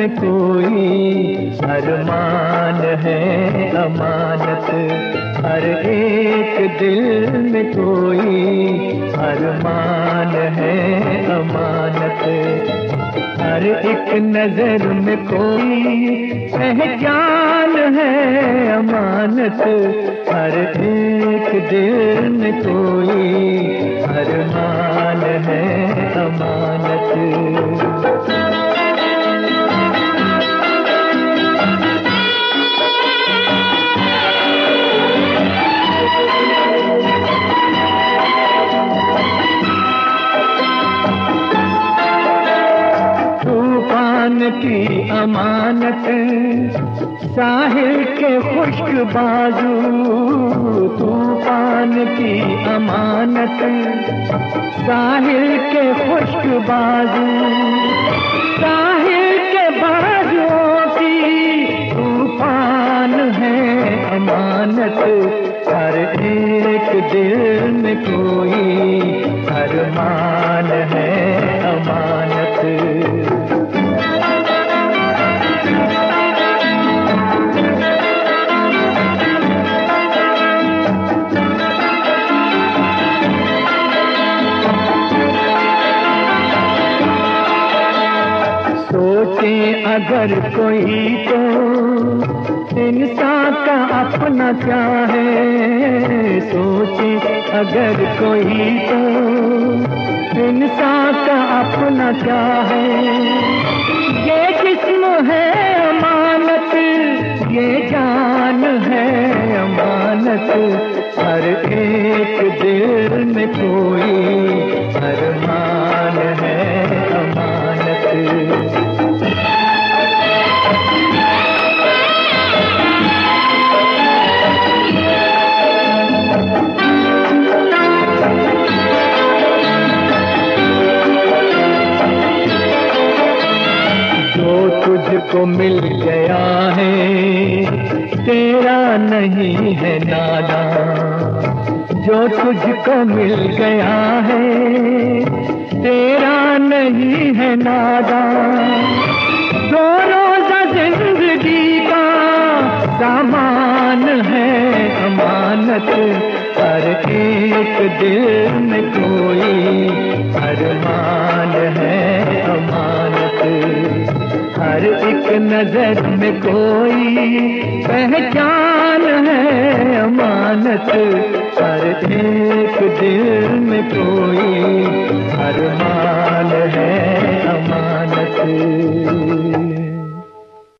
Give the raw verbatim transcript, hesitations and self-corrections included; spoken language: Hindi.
में कोई अरमान है अमानत, हर एक दिल में कोई अरमान है अमानत, हर एक नजर में कोई पहचान है अमानत, हर एक दिल में कोई अरमान है अमानत। की अमानत साहिल के खुश्क बाजू, तूफान की अमानत साहिल के खुश्क बाजू, साहिल के बाजुओं की तूफान है अमानत, हर एक दिल में कोई अरमान है अमानत। सोचे अगर कोई तो इंसान का अपना क्या है, सोचे अगर कोई तो इंसान का अपना क्या है, ये जिस्म है अमानत, ये जान है अमानत, हर एक दिल में कोई अरमान है अमानत। तुझको मिल गया है तेरा नहीं है नादा, जो तुझको मिल गया है तेरा नहीं है नादा, दो रोज़ा जिंदगी का सामान है अमानत, हर एक दिल में कोई अरमान है अमानत, हर एक नजर में कोई पहचान है अमानत, हर एक दिल में कोई